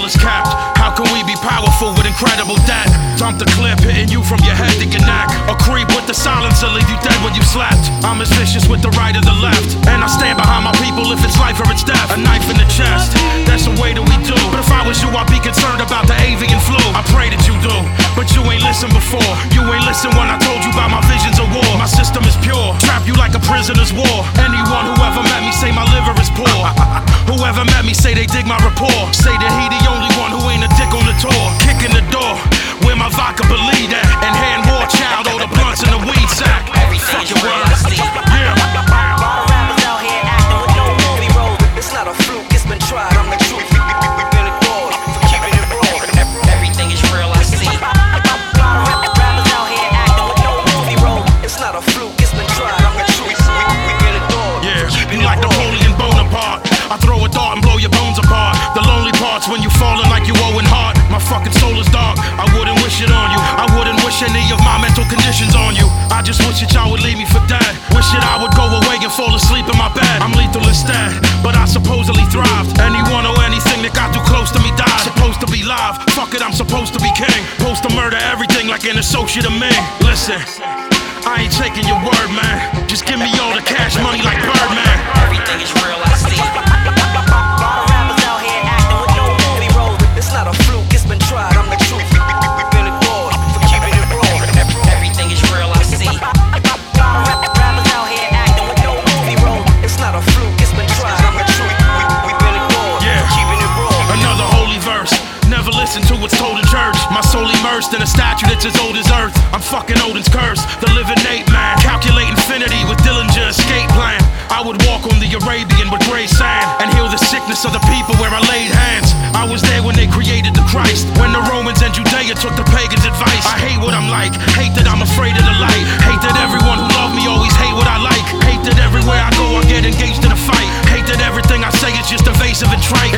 is capped. How can we be powerful with incredible debt? Dump the clip, hitting you from your head to your neck. A creep with the silencer, leave you dead when you slept. I'm as vicious with the right or the left, and I stand behind my people if it's life or it's death. A knife in the chest, that's the way that we do. But if I was you, I'd be concerned about the avian flu. I pray that you do, but you ain't listened before. You ain't listened when I told you about my visions of war. My system is pure, trap you like a prisoner's war. Anyone who ever met me say my liver is poor. Whoever met me say they dig my rapport. Say that he the only one who ain't a dick on the tour. Kicking the door, where my vodka believe that. And hand war child, all the blunts in the weed sack. Every fucking word. Yeah. Rappers out here acting with no movie role. It's not a fluke, it's been tried, I'm the truth. We've been adored for keeping it raw. Everything is real, I see. Rappers out here acting with no movie role. It's not a fluke, it's been tried, I'm the truth. We've been adored. Yeah, you like Napoleon Bonaparte. I throw a dart and blow your bones apart. The lonely parts when you falling like you Owen Hart. My fucking soul is dark, I wouldn't wish it on you. I wouldn't wish any of my mental conditions on you. I just wish that y'all would leave me for dead. Wish that I would go away and fall asleep in my bed. I'm lethal instead, but I supposedly thrived. Anyone or anything that got too close to me died. Supposed to be live, fuck it, I'm supposed to be king. Supposed to murder everything like an associate of me. Listen, I ain't taking your word, man. Just give me all the cash money like Birdman. Everything is real, I see. Rappers out here acting with no movie role. It's not a fluke, it's been tried, I'm the truth. We've been adored for keeping it raw. Everything is real, I see. Rappers out here acting with no movie role. It's not a fluke, it's been tried, I'm the truth. We've been adored for keeping it raw. Another holy verse. Never listen to what's told in church. My soul immersed in a statue that's as old as earth. I'm fucking Odin's curse, the living ape man. Calculate infinity with Dillinger escape plan. I would walk on the Arabian with gray sand and heal the sickness of the people where I laid hands. I was there when they created the Christ, when the Romans and Judea took the pagans' advice. I hate what I'm like, hate that I'm afraid of the light. Hate that everyone who loved me always hate what I like. Hate that everywhere I go I get engaged in a fight. Hate that everything I say is just evasive and trite.